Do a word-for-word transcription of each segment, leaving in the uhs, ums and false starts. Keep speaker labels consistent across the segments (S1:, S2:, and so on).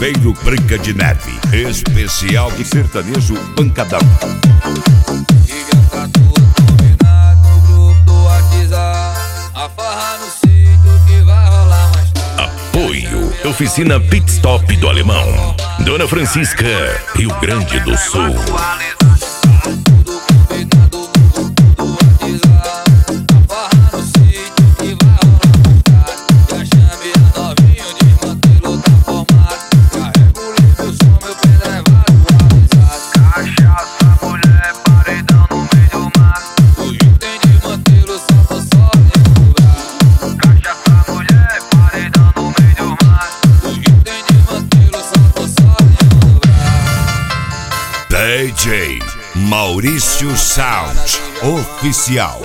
S1: Saveiro Branca de Neve, especial de sertanejo pancadão.
S2: E tá tudo combinado no grupo do WhatsApp. A farra no sítio que vai rolar mais tarde.
S3: Apoio Oficina Pit Stop do Alemão, Dona Francisca, Rio Grande do Sul.
S1: D J Maurício Sound Oficial.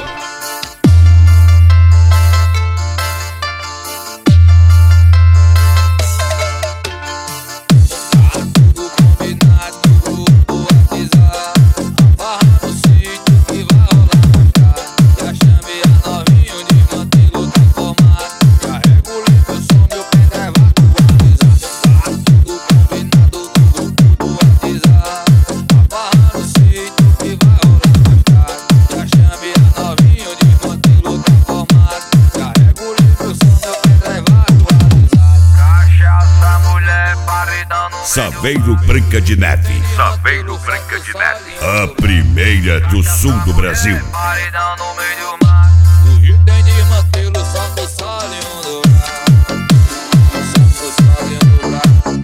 S1: Saveiro Branca de Neve.
S4: Saveiro Branca de Neve.
S1: A primeira do sul do Brasil.
S2: Paredão no meio do mar. O Rio tem de mantê-lo só pro sol e um dobrar. Só pro sol e um dobrar.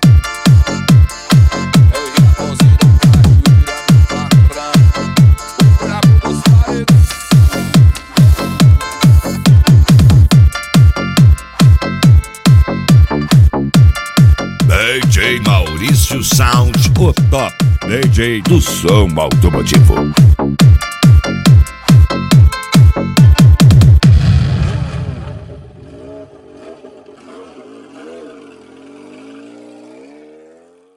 S2: É o Japãozinho do Cajuíra, o brabo dos paredões.
S1: D J Maurício Sound, o top D J do som automotivo.